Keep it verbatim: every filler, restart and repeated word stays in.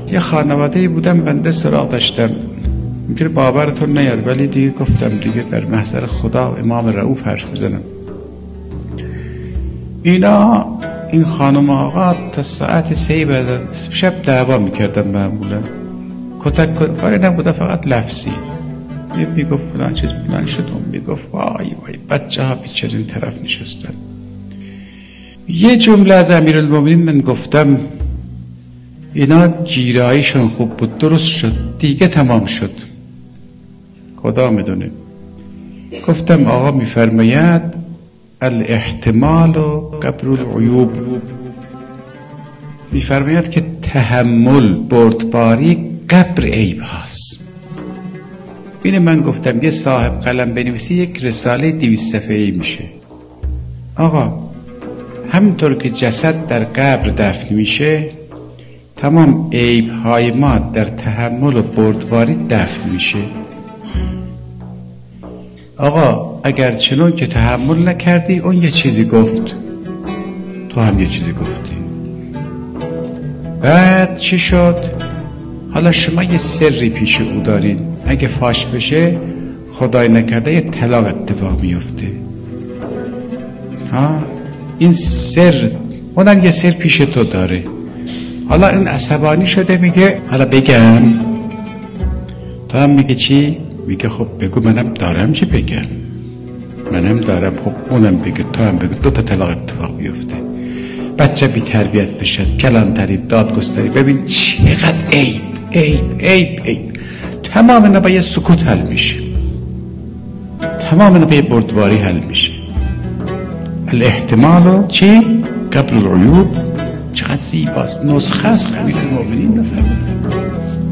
یه خانواده بودم بنده سراغ داشتم، ممکنه باورتون نیاد ولی دیگه گفتم دیگه در محضر خدا و امام رؤوف حرف میزنم. اینا این خانم آقا تا ساعت سه بعد شب دعوا میکردن، معمولا کتک کاری نبوده، فقط لفظی. یه میگفت فلان چیز فلان شد، اون میگفت وای وای بچه ها بیچاره این طرف نشستن. یه جمله از امیرالمومنین من گفتم اینا جیراییشون خوب بود، درست شد دیگه تمام شد، خدا میدونه. گفتم آقا میفرماید الاحتمال قبر العیوب، میفرماید که تحمل بردباری قبر عیب هاست. اینه من گفتم یه صاحب قلم بنویسی یک رساله دویست صفحه‌ای میشه. آقا همونطور که جسد در قبر دفن میشه، تمام عیب های ما در تحمل و بردباری دفن میشه. آقا اگر چنون که تحمل نکردی اون یه چیزی گفت، تو هم یه چیزی گفتی، بعد چی شد؟ حالا شما یه سری پیش او دارین، اگه فاش بشه خدای نکرده یه طلاق اتفاق میفته. ها این سر، اونم یه سر پیش تو داره. حالا این عصبانی شده میگه حالا بگم، تو هم میگه چی؟ میگه خب بگو منم دارم چی بگم، منم دارم، خب اونم بگه تو هم بگو، دو تا طلاق اتفاق بیفته، بچه بی تربیت بشه، کلانتری، دادگستری. ببین چقدر عیب عیب عیب عیب. تمام اینا با یه سکوت حل میشه، تمام اینا با یه بردباری حل میشه. الاحتمال چی؟ قبل العیوب. چقدر زیباست، نسخه است امیرالمومنین.